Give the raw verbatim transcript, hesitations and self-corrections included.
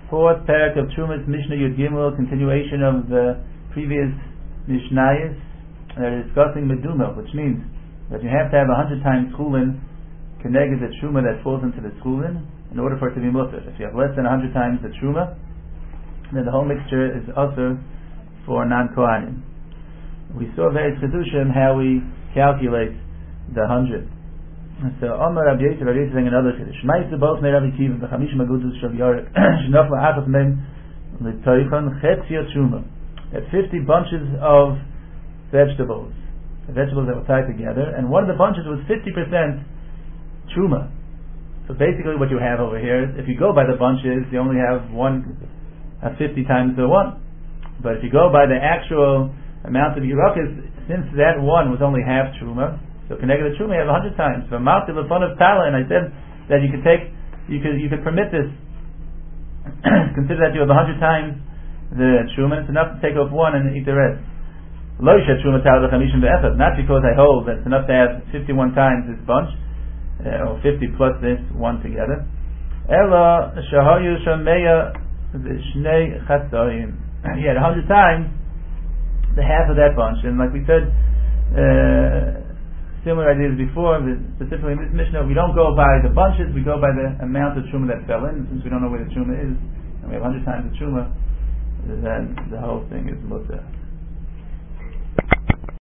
fourth parak of Trumas Mishnah Yud Gimel, continuation of the previous Mishnayos. They're discussing Meduma, which means that you have to have a hundred times Chulin connected the Truma that falls into the Chulin in order for it to be Mutter. If you have less than a hundred times the Truma, then the whole mixture is also for non-Kohanim. We saw various Chedushim how we calculate the hundred. So Omar Rabbi Yosef, Rabbi Yosef saying another Chiddush. Ma'aser both mei Rabbi Kiva v'chamish magudus shav yarek shenach la'achas meim l'toichon chetzia truma. That fifty bunches of vegetables, the vegetables that were tied together, and one of the bunches was fifty percent truma. So basically, what you have over here is, if you go by the bunches, you only have one, have fifty times the one. But if you go by the actual amount of Yerakis, since that one was only half truma, so connected to truma, you have a hundred times. So Mount of of Tala, and I said that you could take, you could you could permit this. Consider that you have a hundred times the truma, it's enough to take off one and eat the rest. Lo yishet truma Tala v'chamishim ve'echad. Not because I hold that it's enough to have fifty-one times this bunch, uh, or fifty plus this one together. Ela shahayu shameya v'shnei chatzoyim. He had a hundred times the half of that bunch, and like we said. Uh, Similar ideas before, specifically in this Mishnah, we don't go by the bunches, we go by the amount of truma that fell in. Since we don't know where the truma is, and we have a hundred times the truma, then the whole thing is mutter.